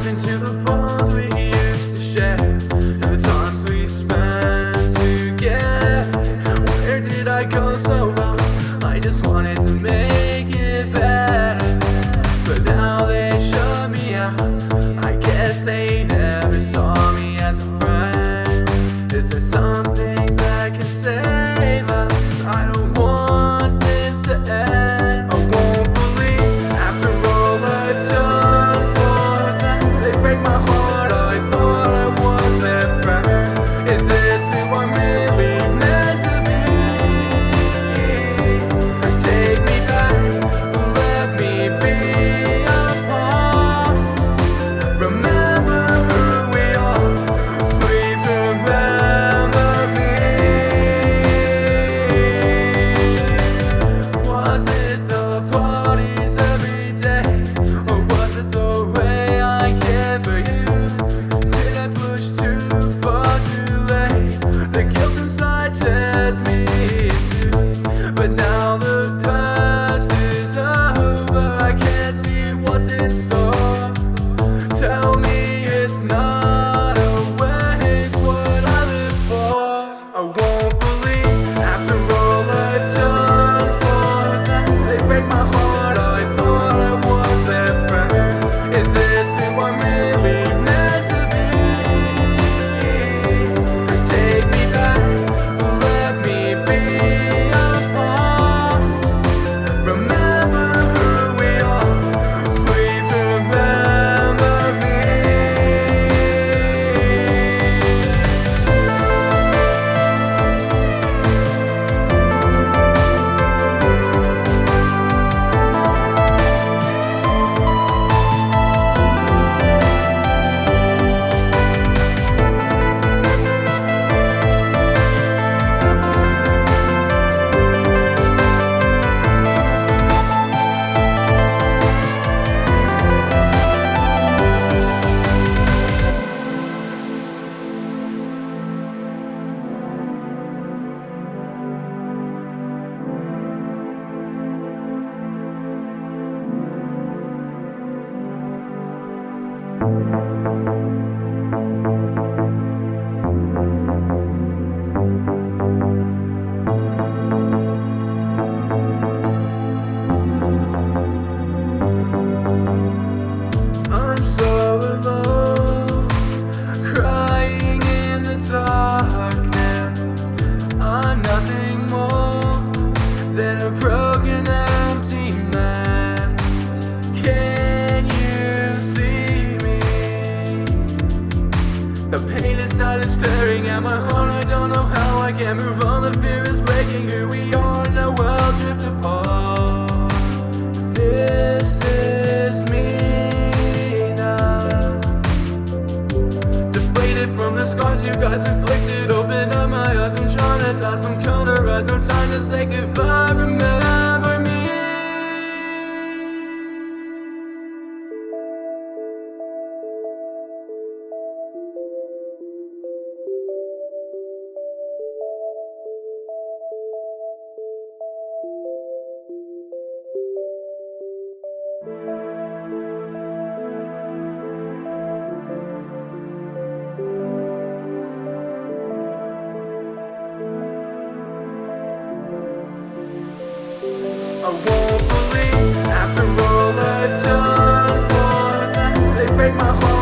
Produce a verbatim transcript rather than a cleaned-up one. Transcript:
Drifting to the bonds we used to share, and the times we spent together. Where did I go so wrong? I just wanted to make it better, but now they shut me out. I guess they never saw me as a friend. Is there something that can save us? I don't want this to end. I won't believe after all I've done for them, they break my heart. I thought I was their friend. Is this who I'm really meant to be? Take me back, let me be a part. Remember who we are, please remember me. Was it the parties every day, or was it the way I cared for you? Did I push too far too late? The guilt inside says me to, but now the past is over. I can't see what's in store. Tell me it's not a waste what I live for. I won't believe after all I've done for them, they break my heart. I thought I was their friend. Is this who I'm really meant to be? Take me back, let me be a part. Remember who we are, please remember me. I'm so alone, crying in the darkness. I'm nothing more than a broken, empty mess. Can you see me? The pain inside is staring at my heart. I don't know how I can move on. The fear is breaking who we are. Now we'll drift apart. This is me now, deflated from the scars you guys inflicted. Open up my eyes, I'm trying to toss some cauterize. No time to say goodbye, remember me. I won't believe after all I've done for them, they break my heart.